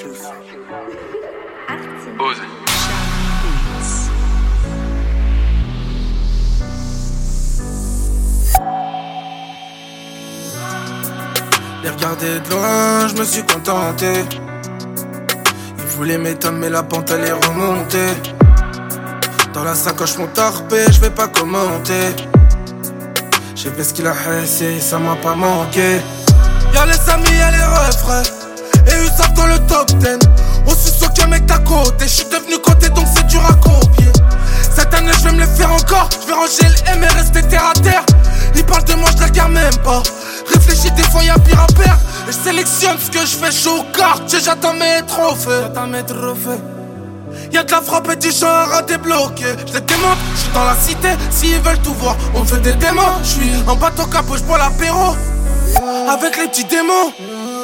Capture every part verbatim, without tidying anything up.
Osez. Les regarder de loin, je me suis contenté. Ils voulaient m'éteindre mais la pente elle est remontée. Dans la sacoche mon tarpé, je vais pas commenter. J'ai fait ce qu'il a haissé, ça m'a pas manqué. Y'a les amis, y'a les refrains. Et ils savent dans le top dix. On suce aucun mec d'à côté. J'suis devenu côté donc c'est dur à copier. Cette année je vais me les faire encore. Je vais ranger le M et rester terre à terre. Ils parlent de moi, je la regarde même pas. Réfléchis des fois y'a pire à perdre. Et je sélectionne ce que je fais, j'joue aux cartes. J'attends mes trophées. J'attends mes trophées. Y'a de la frappe et du genre à débloquer. Je les démonte, j'suis dans la cité. S'ils veulent tout voir, on fait des démons. J'suis en bateau capot, j'bois l'apéro avec les petits démons.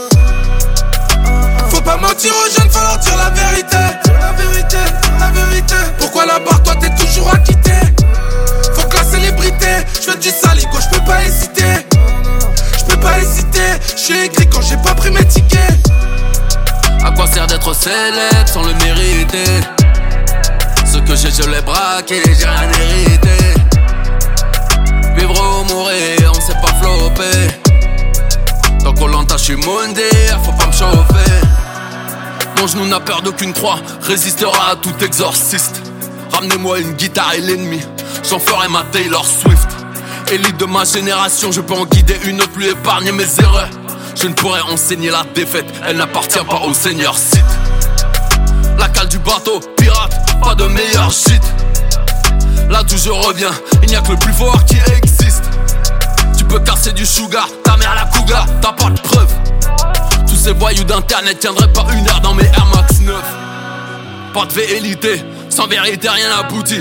Faut pas mentir aux jeunes, faut leur dire la vérité. La vérité, la vérité. Pourquoi la barre, toi t'es toujours acquitté? Faut que la célébrité, j'fais du saligo, j'peux pas hésiter. J'peux pas hésiter, j'suis écrit quand j'ai pas pris mes tickets. À quoi sert d'être célèbre sans le mériter? Ce que j'ai, je l'ai braqué, j'ai rien hérité. Vivre ou mourir, on sait pas flopper. Dans Koh-Lanta, j'suis mondé, faut pas me chauffer. Mon genou n'a peur d'aucune croix, résistera à tout exorciste. Ramenez-moi une guitare et l'ennemi, j'en ferai ma Taylor Swift. Élite de ma génération, je peux en guider une autre, lui épargner mes erreurs. Je ne pourrais enseigner la défaite, elle n'appartient pas au seigneur Sith. La cale du bateau, pirate, pas de meilleur shit. Là d'où je reviens, il n'y a que le plus fort qui existe. Tu peux casser du sugar, ta mère la cougar, t'as pas de preuves. Tous ces voyous d'internet tiendraient pas une heure dans mes Air Max neuf. Pas de vérité, sans vérité rien n'aboutit.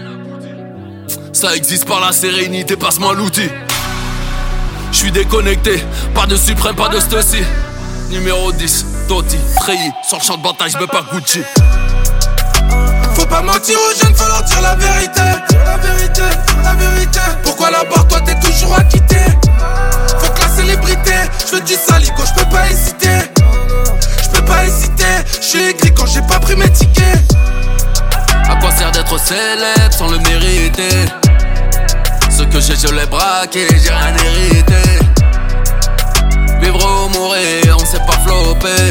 Ça existe par la sérénité, passe-moi l'outil. J'suis déconnecté, pas de suprême, pas de stussy. Numéro dix, Totti, treillis. Sur le champ de bataille, j'mets pas Gucci. Faut pas mentir aux jeunes, faut leur dire la vérité. La vérité, la vérité. Pourquoi la barre, toi t'es toujours acquitté? Faut que la célébrité, j'fais du saligo, j'peux pas hésiter. J'peux pas hésiter, j'suis écrit quand j'ai pas pris mes tickets. À quoi sert d'être célèbre sans le mériter? Ce que j'ai, je l'ai braqué, j'ai rien hérité. Vivre ou mourir, on sait pas flopper.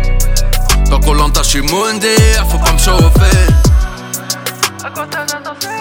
Dans Koh-Lanta, j'suis mondé, faut pas me chauffer. À quoi sert d'être célèbre?